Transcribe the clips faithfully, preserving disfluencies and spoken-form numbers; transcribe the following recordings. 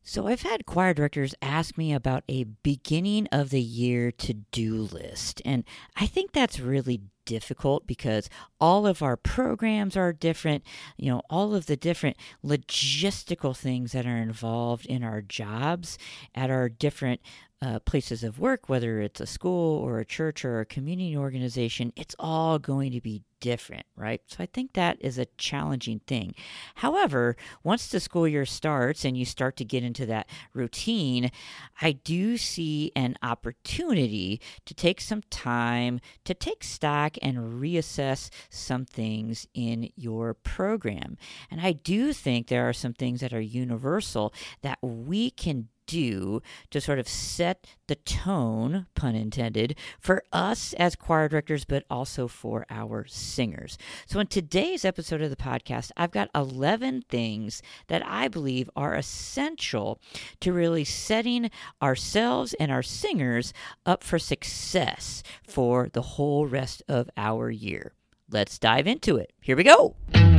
So I've had choir directors ask me about a beginning of the year to-do list, and I think that's really difficult because all of our programs are different, you know, all of the different logistical things that are involved in our jobs at our different uh, places of work, whether it's a school or a church or a community organization, it's all going to be different, right? So I think that is a challenging thing. However, once the school year starts and you start to get into that routine, I do see an opportunity to take some time to take stock and reassess some things in your program. And I do think there are some things that are universal that we can do to sort of set the tone, pun intended, for us as choir directors, but also for our singers. So in today's episode of the podcast, I've got eleven things that I believe are essential to really setting ourselves and our singers up for success for the whole rest of our year. Let's dive into it. Here we go.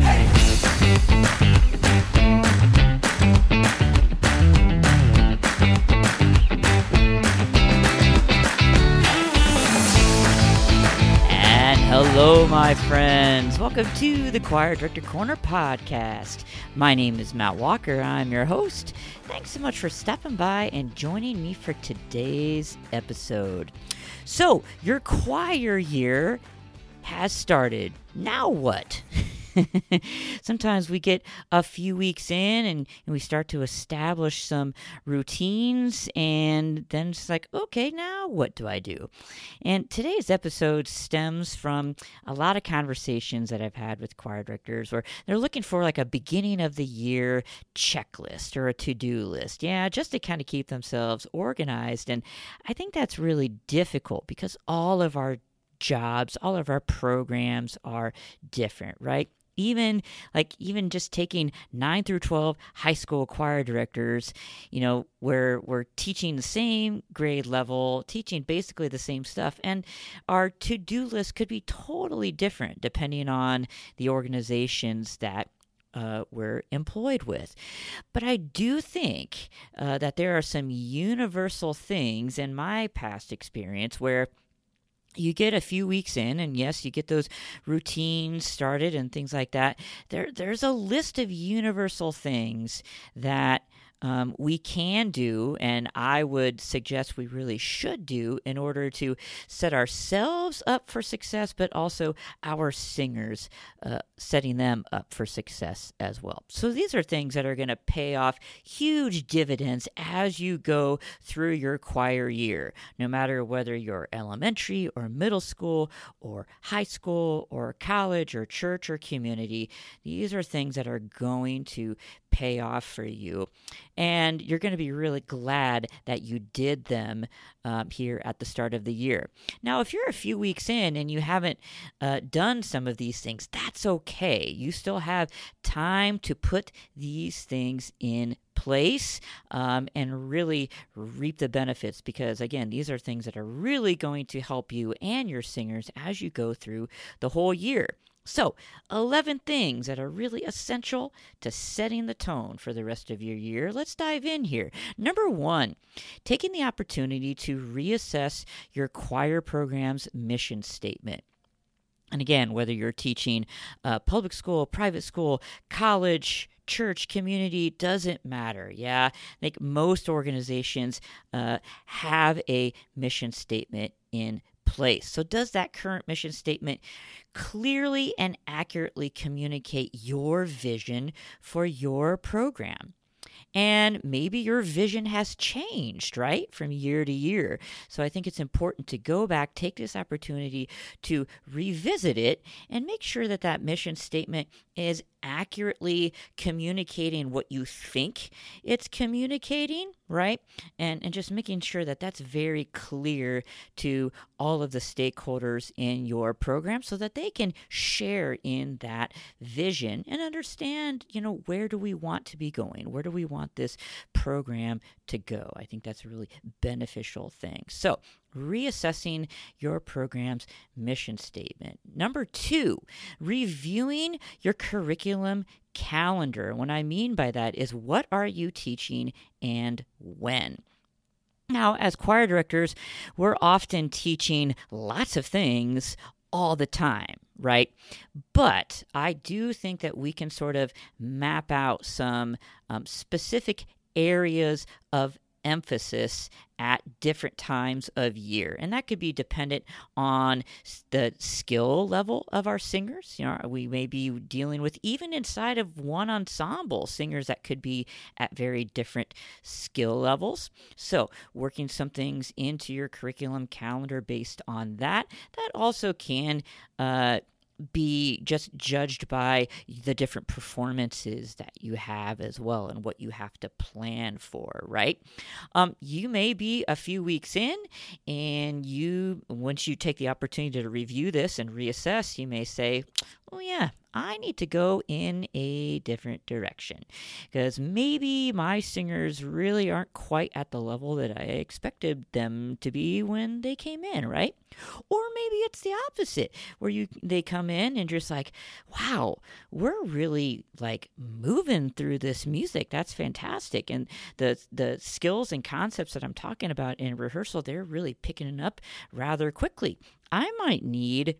Hello, my friends. Welcome to the Choir Director Corner podcast. My name is Matt Walker. I'm your host. Thanks so much for stopping by and joining me for today's episode. So, your choir year has started. Now what? Sometimes we get a few weeks in and, and we start to establish some routines, and then it's like, okay, now what do I do? And today's episode stems from a lot of conversations that I've had with choir directors where they're looking for like a beginning of the year checklist or a to-do list. Yeah, just to kind of keep themselves organized. And I think that's really difficult because all of our jobs, all of our programs are different, right? Even like even just taking nine through twelve high school choir directors, you know, where we're teaching the same grade level, teaching basically the same stuff, and our to-do list could be totally different depending on the organizations that Uh, we're employed with. But I do think uh, that there are some universal things in my past experience where you get a few weeks in, and yes, you get those routines started and things like that. There, there's a list of universal things that um, we can do, and I would suggest we really should do in order to set ourselves up for success, but also our singers, uh, setting them up for success as well. So these are things that are going to pay off huge dividends as you go through your choir year, no matter whether you're elementary or middle school or high school or college or church or community. These are things that are going to pay off for you. And you're going to be really glad that you did them um, here at the start of the year. Now, if you're a few weeks in and you haven't uh, done some of these things, that's okay. You still have time to put these things in place um, and really reap the benefits because, again, these are things that are really going to help you and your singers as you go through the whole year. So, eleven things that are really essential to setting the tone for the rest of your year. Let's dive in here. Number one, taking the opportunity to reassess your choir program's mission statement. And again, whether you're teaching uh, public school, private school, college, church, community, doesn't matter. Yeah, I think most organizations uh, have a mission statement in place. So does that current mission statement clearly and accurately communicate your vision for your program? And maybe your vision has changed, right, from year to year. So I think it's important to go back, take this opportunity to revisit it, and make sure that that mission statement is accurately communicating what you think it's communicating, right? And and just making sure that that's very clear to all of the stakeholders in your program so that they can share in that vision and understand, you know, where do we want to be going? Where do we want this program to go? I think that's a really beneficial thing. So reassessing your program's mission statement. Number two, reviewing your curriculum calendar. What I mean by that is, what are you teaching and when? Now, as choir directors, we're often teaching lots of things all the time, right? But I do think that we can sort of map out some um, specific areas of emphasis at different times of year. And that could be dependent on the skill level of our singers. You know, we may be dealing with, even inside of one ensemble, singers that could be at very different skill levels. So working some things into your curriculum calendar based on that. That also can uh, be just judged by the different performances that you have as well, and what you have to plan for, right? Um, you may be a few weeks in, and you, once you take the opportunity to review this and reassess, you may say, oh yeah, I need to go in a different direction, because maybe my singers really aren't quite at the level that I expected them to be when they came in, right? Or maybe it's the opposite, where you they come in and just like, wow, we're really like moving through this music. That's fantastic. And the the skills and concepts that I'm talking about in rehearsal, they're really picking it up rather quickly. I might need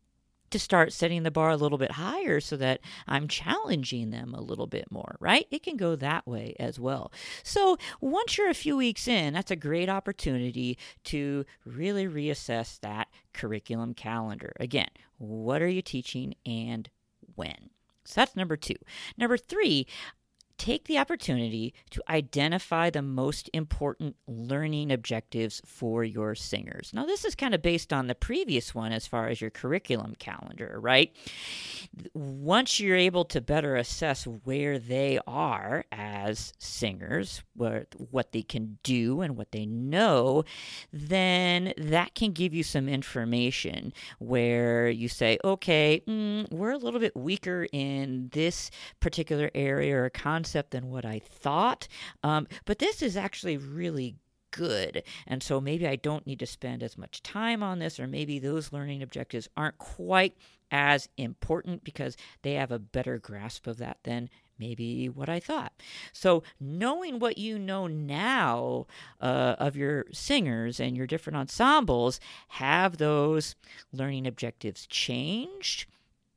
to start setting the bar a little bit higher so that I'm challenging them a little bit more, right? It can go that way as well. So once you're a few weeks in, that's a great opportunity to really reassess that curriculum calendar. Again, what are you teaching and when? So that's number two. Number three, take the opportunity to identify the most important learning objectives for your singers. Now, this is kind of based on the previous one as far as your curriculum calendar, right? Once you're able to better assess where they are as singers, what, what they can do and what they know, then that can give you some information where you say, okay, mm, we're a little bit weaker in this particular area or concept than what I thought, um, but this is actually really good, and so maybe I don't need to spend as much time on this, or maybe those learning objectives aren't quite as important because they have a better grasp of that than maybe what I thought. So knowing what you know now uh, of your singers and your different ensembles, have those learning objectives changed?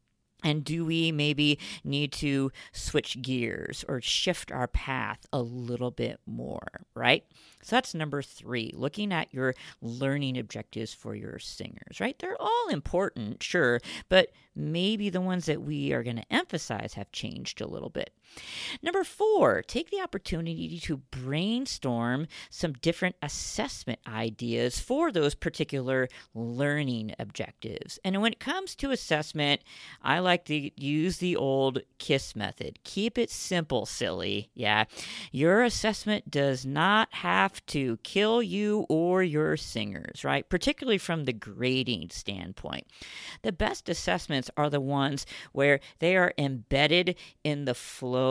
And do we maybe need to switch gears or shift our path a little bit more, right? So that's number three, looking at your learning objectives for your singers, right? They're all important, sure, but maybe the ones that we are going to emphasize have changed a little bit. Number four, take the opportunity to brainstorm some different assessment ideas for those particular learning objectives. And when it comes to assessment, I like to use the old KISS method. Keep it simple, silly. Yeah. Your assessment does not have to kill you or your singers, right? Particularly from the grading standpoint. The best assessments are the ones where they are embedded in the flow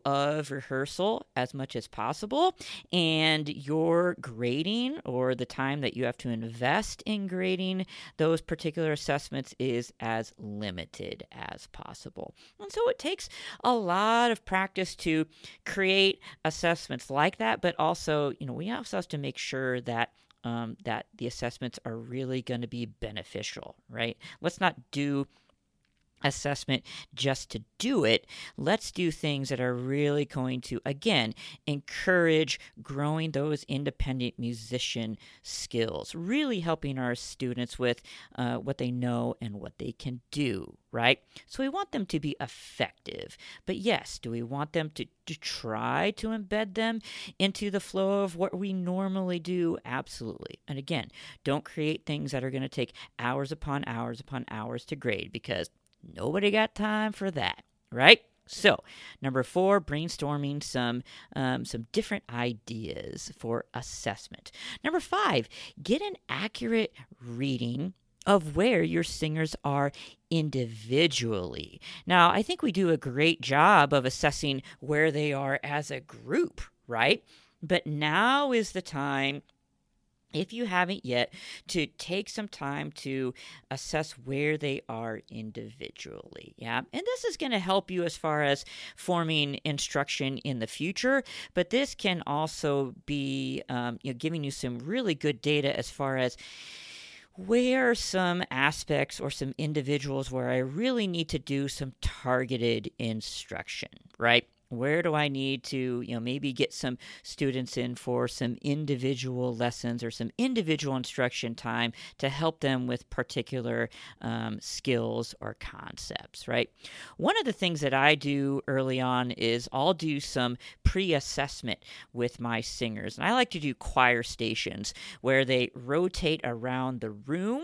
of rehearsal as much as possible, and your grading, or the time that you have to invest in grading those particular assessments, is as limited as possible. And so it takes a lot of practice to create assessments like that, but also, you know, we also have to make sure that um, that the assessments are really going to be beneficial, right? Let's not do assessment just to do it. Let's do things that are really going to, again, encourage growing those independent musician skills, really helping our students with uh, what they know and what they can do, right? So we want them to be effective. But yes, do we want them to, to try to embed them into the flow of what we normally do? Absolutely. And again, don't create things that are going to take hours upon hours upon hours to grade, because nobody got time for that, right? So, number four, brainstorming some um, some different ideas for assessment. Number five, get an accurate reading of where your singers are individually. Now, I think we do a great job of assessing where they are as a group, right? But now is the time if you haven't yet, to take some time to assess where they are individually. Yeah. And this is going to help you as far as forming instruction in the future, but this can also be um, you know, giving you some really good data as far as where are some aspects or some individuals where I really need to do some targeted instruction, right? Where do I need to, you know, maybe get some students in for some individual lessons or some individual instruction time to help them with particular um, skills or concepts, right? One of the things that I do early on is I'll do some pre-assessment with my singers. And I like to do choir stations where they rotate around the room.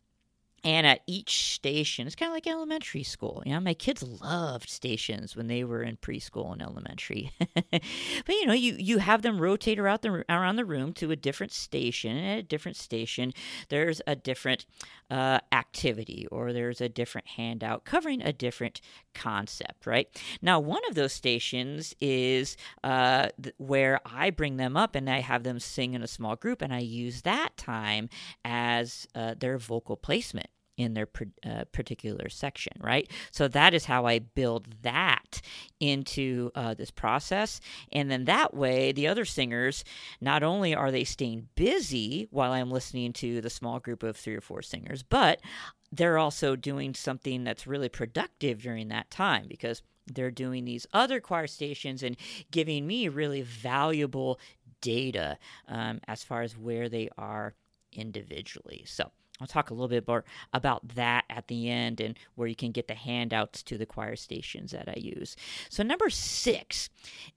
And at each station, it's kind of like elementary school. You know, my kids loved stations when they were in preschool and elementary. But, you know, you, you have them rotate around the, around the room to a different station. And at a different station, there's a different uh, activity or there's a different handout covering a different concept, right? Now, one of those stations is uh, th- where I bring them up and I have them sing in a small group, and I use that time as uh, their vocal placement in their uh, particular section, right? So that is how I build that into uh, this process. And then that way, the other singers, not only are they staying busy while I'm listening to the small group of three or four singers, but they're also doing something that's really productive during that time because they're doing these other choir stations and giving me really valuable data um, as far as where they are individually. So I'll talk a little bit more about that at the end and where you can get the handouts to the choir stations that I use. So number six,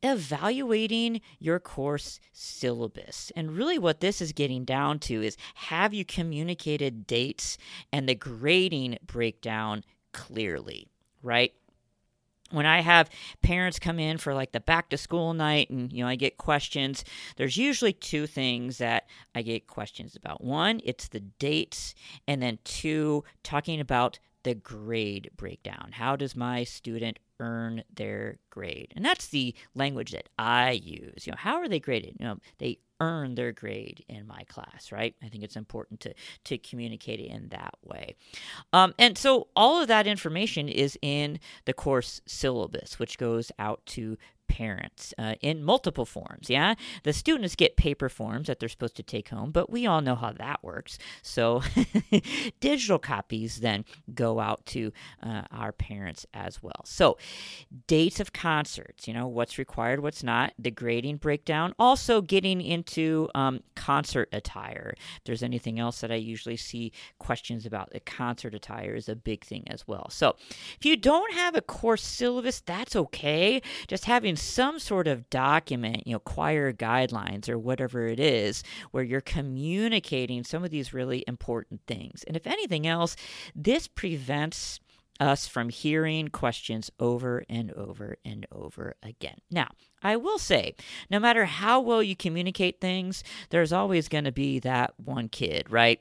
evaluating your course syllabus. And really what this is getting down to is, have you communicated dates and the grading breakdown clearly, right? When I have parents come in for like the back to school night and, you know, I get questions, there's usually two things that I get questions about. One, it's the dates, and then two, talking about the grade breakdown. How does my student earn their grade? And that's the language that I use. You know, how are they graded? You know, they earn their grade in my class, right? I think it's important to to communicate it in that way. Um, and so all of that information is in the course syllabus, which goes out to parents uh, in multiple forms. Yeah, the students get paper forms that they're supposed to take home, but we all know how that works. So digital copies then go out to uh, our parents as well. So dates of concerts, you know, what's required, what's not, the grading breakdown, also getting into um, concert attire. If there's anything else that I usually see questions about, the concert attire is a big thing as well. So if you don't have a course syllabus, that's okay. Just having some sort of document, you know, choir guidelines or whatever it is, where you're communicating some of these really important things. And if anything else, this prevents us from hearing questions over and over and over again. Now, I will say, no matter how well you communicate things, there's always going to be that one kid, right,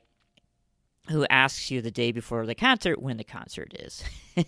who asks you the day before the concert when the concert is.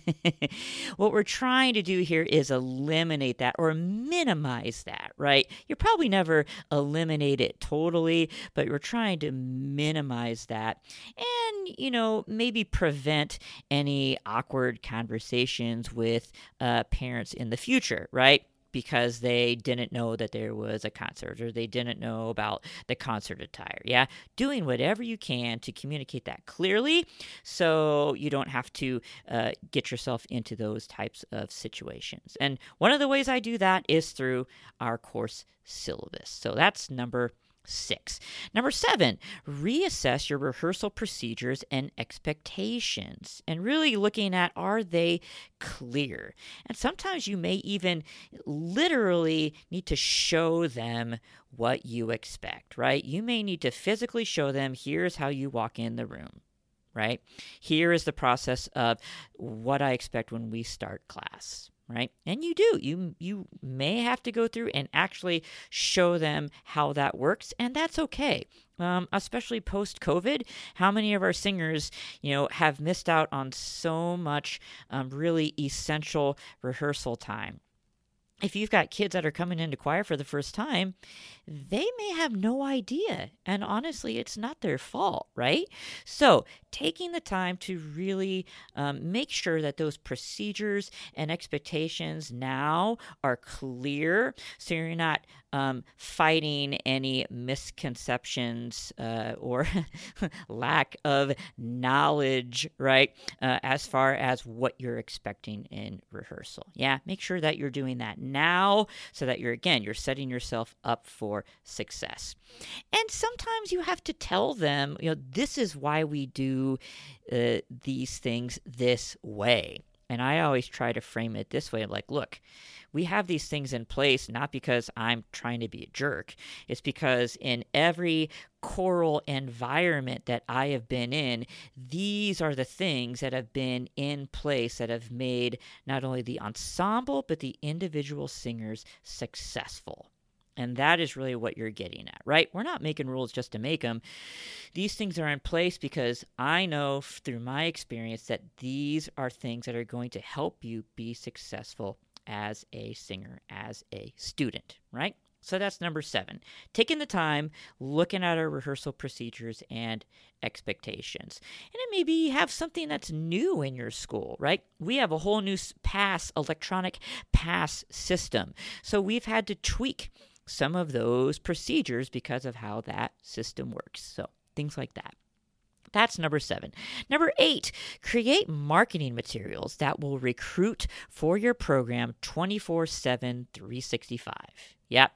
What we're trying to do here is eliminate that or minimize that, right? You'll probably never eliminate it totally, but we're trying to minimize that and, you know, maybe prevent any awkward conversations with uh, parents in the future, right? Because they didn't know that there was a concert or they didn't know about the concert attire. Yeah, doing whatever you can to communicate that clearly so you don't have to uh, get yourself into those types of situations. And one of the ways I do that is through our course syllabus. So that's number six. Number seven, reassess your rehearsal procedures and expectations and really looking at, are they clear? And sometimes you may even literally need to show them what you expect, right? You may need to physically show them, here's how you walk in the room, right? Here is the process of what I expect when we start class. Right? And you do. You you may have to go through and actually show them how that works, and that's okay. Um, especially post-COVID, how many of our singers, you know, have missed out on so much um, really essential rehearsal time if you've got kids that are coming into choir for the first time, they may have no idea. And honestly, it's not their fault, right? So taking the time to really um, make sure that those procedures and expectations now are clear, so you're not um, fighting any misconceptions uh, or lack of knowledge, right, uh, as far as what you're expecting in rehearsal. Yeah, make sure that you're doing that now so that you're, again, you're setting yourself up for success. And sometimes you have to tell them, you know, this is why we do uh, these things this way. And I always try to frame it this way, like, look, we have these things in place not because I'm trying to be a jerk. It's because in every choral environment that I have been in, these are the things that have been in place that have made not only the ensemble, but the individual singers successful. And that is really what you're getting at, right? We're not making rules just to make them. These things are in place because I know through my experience that these are things that are going to help you be successful as a singer, as a student, right? So that's number seven. Taking the time, looking at our rehearsal procedures and expectations. And then maybe you have something that's new in your school, right? We have a whole new pass, electronic pass system. So we've had to tweak some of those procedures because of how that system works. So things like that. That's number seven. Number eight, create marketing materials that will recruit for your program twenty-four seven, three sixty-five. Yep.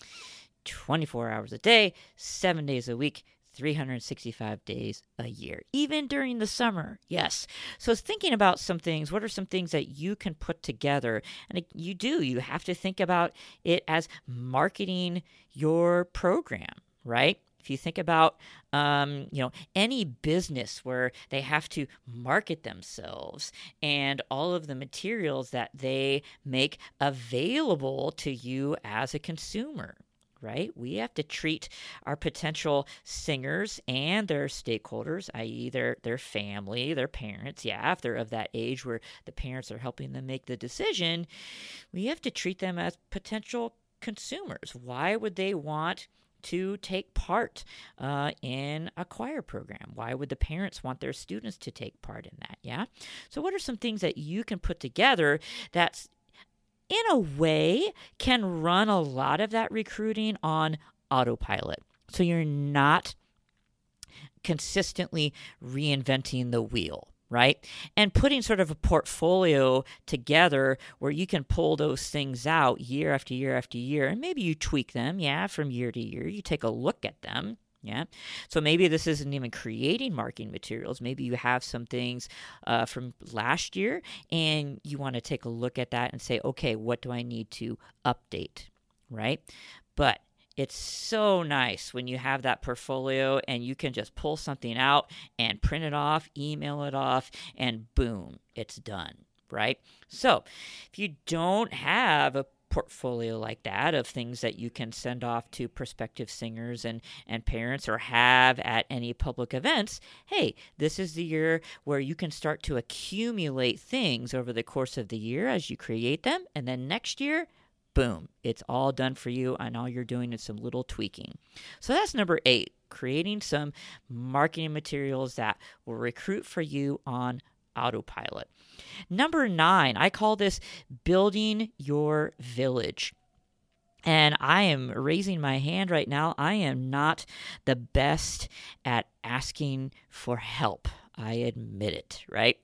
twenty-four hours a day, seven days a week, three hundred sixty-five days a year, even during the summer. Yes. So thinking about some things, what are some things that you can put together? And you do, you have to think about it as marketing your program, right? If you think about, um, you know, any business where they have to market themselves and all of the materials that they make available to you as a consumer, right? We have to treat our potential singers and their stakeholders, that is their, their family, their parents, yeah, if they're of that age where the parents are helping them make the decision, we have to treat them as potential consumers. Why would they want to take part uh, in a choir program? Why would the parents want their students to take part in that? Yeah. So what are some things that you can put together that's in a way can run a lot of that recruiting on autopilot? So you're not consistently reinventing the wheel, right? And putting sort of a portfolio together where you can pull those things out year after year after year, and maybe you tweak them, yeah, from year to year. You take a look at them, yeah. So maybe this isn't even creating marketing materials. Maybe you have some things uh, from last year, and you want to take a look at that and say, okay, what do I need to update, right? But it's so nice when you have that portfolio and you can just pull something out and print it off, email it off, and boom, it's done, right? So if you don't have a portfolio like that of things that you can send off to prospective singers and, and parents or have at any public events, hey, this is the year where you can start to accumulate things over the course of the year as you create them. And then next year, boom, it's all done for you, and all you're doing is some little tweaking. So that's number eight, creating some marketing materials that will recruit for you on autopilot. Number nine, I call this building your village. And I am raising my hand right now. I am not the best at asking for help. I admit it, right?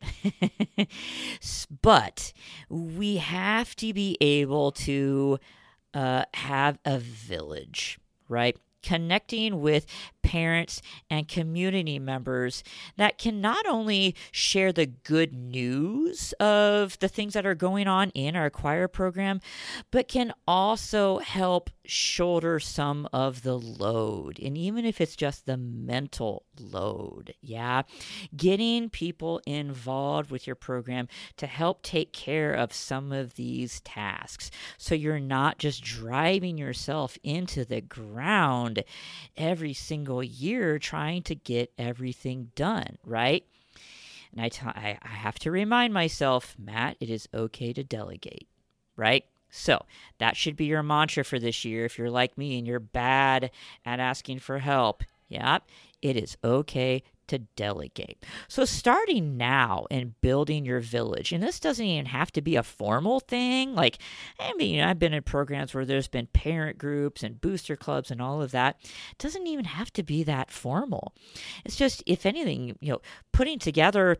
But we have to be able to uh, have a village, right? Connecting with parents and community members that can not only share the good news of the things that are going on in our choir program, but can also help shoulder some of the load. And even if it's just the mental load, yeah, getting people involved with your program to help take care of some of these tasks. So you're not just driving yourself into the ground every single year trying to get everything done, right? And I, t- I have to remind myself, Matt, it is okay to delegate, right? So that should be your mantra for this year. If you're like me and you're bad at asking for help, yeah, it is okay to delegate. So starting now and building your village, and this doesn't even have to be a formal thing. Like, I mean, you know, I've been in programs where there's been parent groups and booster clubs and all of that. It doesn't even have to be that formal. It's just, if anything, you know, putting together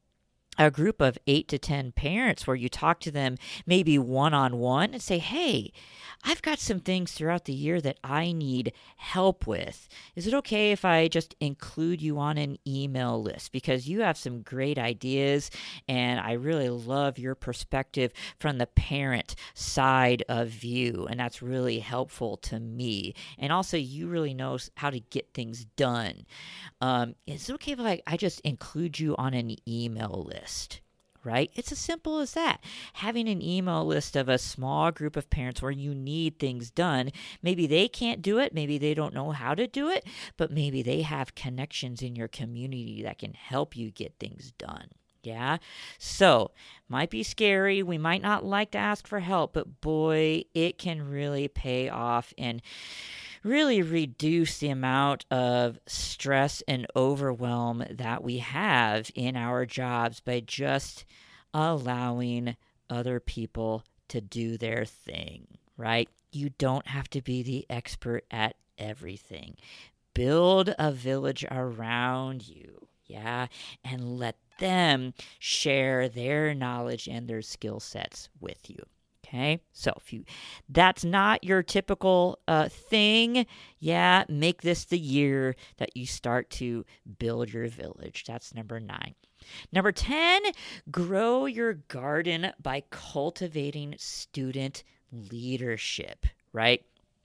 a group of eight to ten parents where you talk to them maybe one-on-one and say, hey, I've got some things throughout the year that I need help with. Is it okay if I just include you on an email list? Because you have some great ideas, and I really love your perspective from the parent side of view, and that's really helpful to me. And also, you really know how to get things done. Um, is it okay if I, I just include you on an email list? Right? It's as simple as that. Having an email list of a small group of parents where you need things done. Maybe they can't do it. Maybe they don't know how to do it, but maybe they have connections in your community that can help you get things done. Yeah. So, might be scary. We might not like to ask for help, but boy, it can really pay off and really reduce the amount of stress and overwhelm that we have in our jobs by just allowing other people to do their thing, right? You don't have to be the expert at everything. Build a village around you, yeah, and let them share their knowledge and their skill sets with you. Okay, so if you that's not your typical uh, thing, yeah, make this the year that you start to build your village. That's number nine. Number ten, grow your garden by cultivating student leadership, right?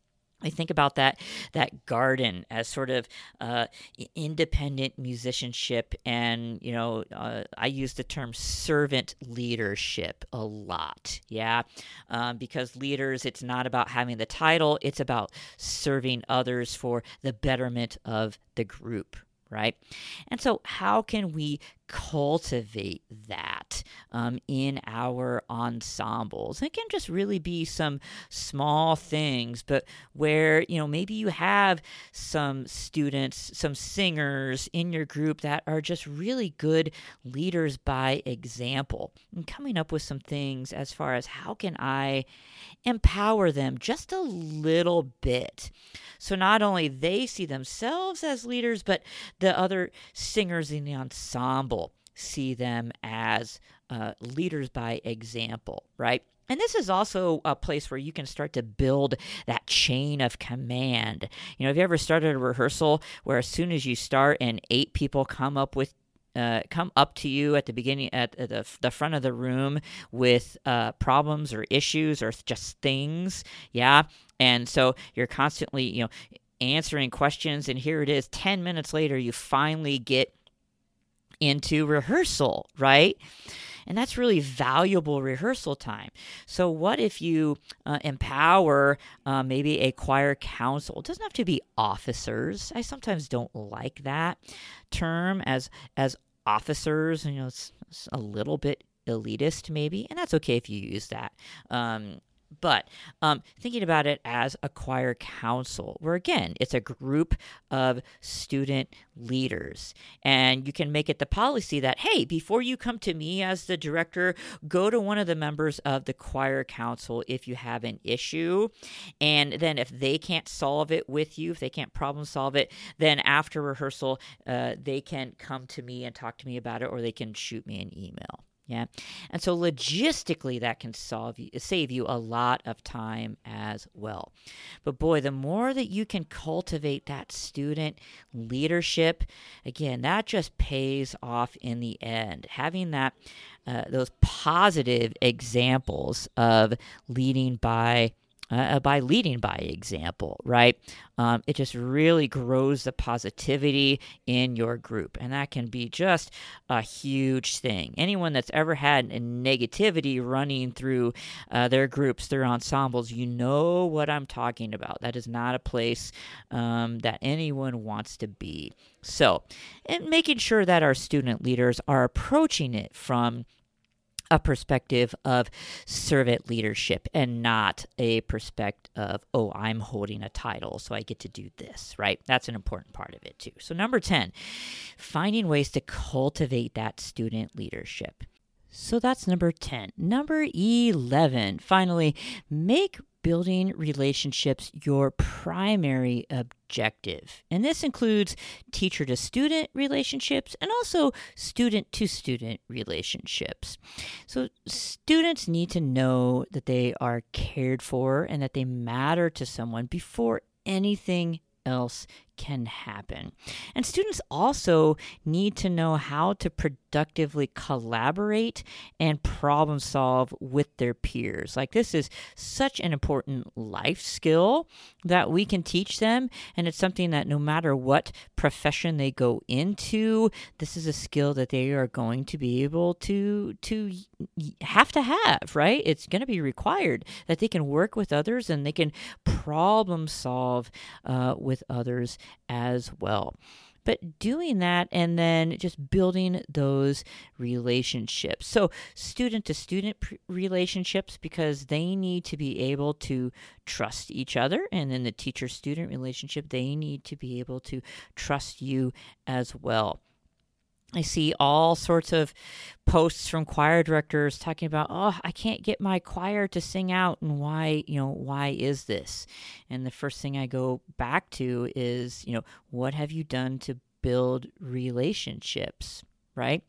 I think about that that garden as sort of uh, independent musicianship, and you know uh, I use the term servant leadership a lot, yeah, um, because leaders, it's not about having the title, it's about serving others for the betterment of the group, right? And so how can we cultivate that um, in our ensembles? It can just really be some small things, but where, you know, maybe you have some students, some singers in your group that are just really good leaders by example, and coming up with some things as far as how can I empower them just a little bit. So not only they see themselves as leaders, but the other singers in the ensemble see them as uh, leaders by example, right? And this is also a place where you can start to build that chain of command. You know, have you ever started a rehearsal where as soon as you start and eight people come up with Uh, come up to you at the beginning, at, at the, the front of the room with uh, problems or issues or just things, yeah? And so you're constantly, you know, answering questions, and here it is, ten minutes later, you finally get into rehearsal, right? And that's really valuable rehearsal time. So what if you uh, empower uh, maybe a choir council? It doesn't have to be officers. I sometimes don't like that term as as officers. You know, it's, it's a little bit elitist maybe, and that's okay if you use that. Um, But um, thinking about it as a choir council, where again, it's a group of student leaders. And you can make it the policy that, hey, before you come to me as the director, go to one of the members of the choir council if you have an issue. And then if they can't solve it with you, if they can't problem solve it, then after rehearsal, uh, they can come to me and talk to me about it, or they can shoot me an email. Yeah. And so logistically, that can solve you, save you a lot of time as well. But boy, the more that you can cultivate that student leadership, again, that just pays off in the end. Having that, uh, those positive examples of leading by Uh, by leading by example, right? Um, it just really grows the positivity in your group, and that can be just a huge thing. Anyone that's ever had a negativity running through uh, their groups, their ensembles, you know what I'm talking about. That is not a place um, that anyone wants to be. So, and making sure that our student leaders are approaching it from a perspective of servant leadership and not a perspective of, oh, I'm holding a title, so I get to do this, right? That's an important part of it too. So number ten, finding ways to cultivate that student leadership. So that's number ten. Number eleven, finally, make building relationships your primary objective. And this includes teacher-to-student relationships and also student-to-student relationships. So students need to know that they are cared for and that they matter to someone before anything else can happen. And students also need to know how to productively collaborate and problem solve with their peers. Like, this is such an important life skill that we can teach them, and it's something that no matter what profession they go into, this is a skill that they are going to be able to to have to have, right? It's going to be required that they can work with others and they can problem solve uh, with others as well. But doing that and then just building those relationships. So student to student pr- relationships, because they need to be able to trust each other. And then the teacher student relationship, they need to be able to trust you as well. I see all sorts of posts from choir directors talking about, oh, I can't get my choir to sing out, and why, you know, why is this? And the first thing I go back to is, you know, what have you done to build relationships, right?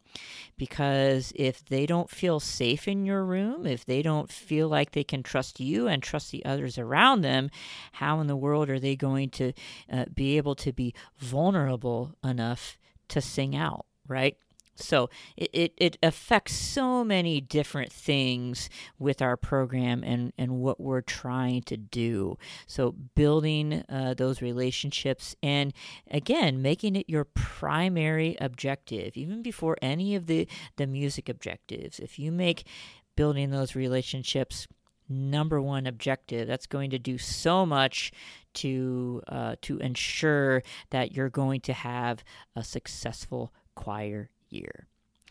Because if they don't feel safe in your room, if they don't feel like they can trust you and trust the others around them, how in the world are they going to uh, be able to be vulnerable enough to sing out? Right? So it, it, it affects so many different things with our program and, and what we're trying to do. So building uh, those relationships and, again, making it your primary objective, even before any of the, the music objectives. If you make building those relationships number one objective, that's going to do so much to uh, to ensure that you're going to have a successful choir year.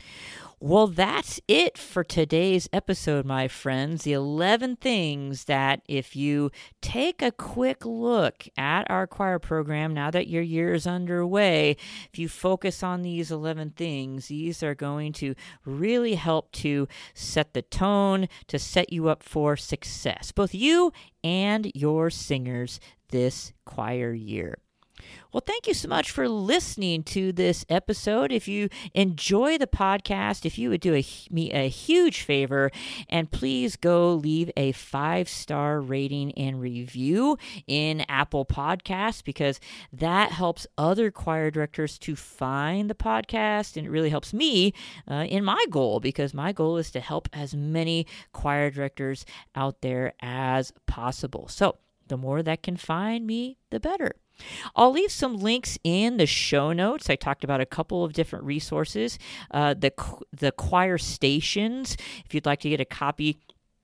Well, that's it for today's episode, my friends. The eleven things that if you take a quick look at our choir program, now that your year is underway, if you focus on these eleven things, these are going to really help to set the tone, to set you up for success, both you and your singers this choir year. Well, thank you so much for listening to this episode. If you enjoy the podcast, if you would do a, me a huge favor, and please go leave a five-star rating and review in Apple Podcasts, because that helps other choir directors to find the podcast, and it really helps me uh, in my goal, because my goal is to help as many choir directors out there as possible. So the more that can find me, the better. I'll leave some links in the show notes. I talked about a couple of different resources. Uh, the the choir stations, if you'd like to get a copy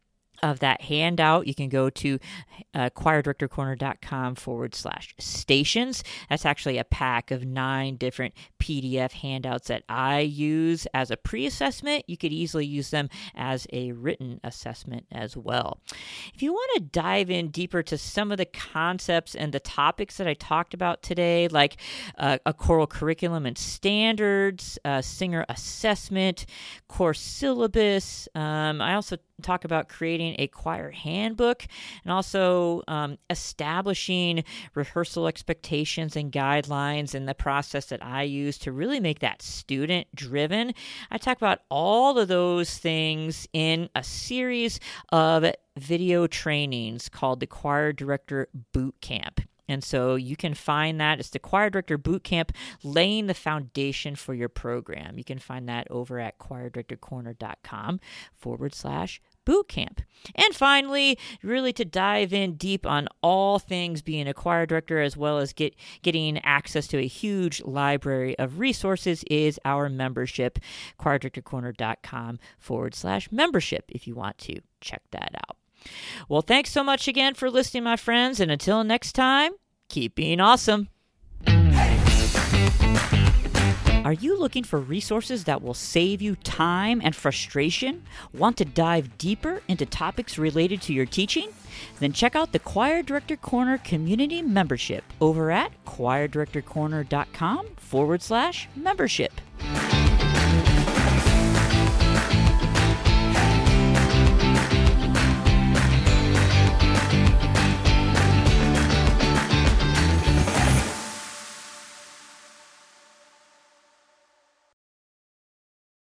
of that handout, you can go to uh, choirdirectorcorner.com forward slash stations. That's actually a pack of nine different P D F handouts that I use as a pre-assessment. You could easily use them as a written assessment as well. If you want to dive in deeper to some of the concepts and the topics that I talked about today, like uh, a choral curriculum and standards, uh, singer assessment, course syllabus, um, I also talk about creating a choir handbook, and also um, establishing rehearsal expectations and guidelines, and the process that I use to really make that student driven. I talk about all of those things in a series of video trainings called the Choir Director Boot Camp. And so you can find that. It's the Choir Director Bootcamp, laying the foundation for your program. You can find that over at choirdirectorcorner.com forward slash bootcamp. And finally, really to dive in deep on all things being a choir director, as well as get getting access to a huge library of resources, is our membership, choirdirectorcorner.com forward slash membership, if you want to check that out. Well, thanks so much again for listening, my friends, and until next time, keep being awesome. Hey. Are you looking for resources that will save you time and frustration? Want to dive deeper into topics related to your teaching? Then check out the Choir Director Corner community membership over at choir director corner dot com forward slash membership.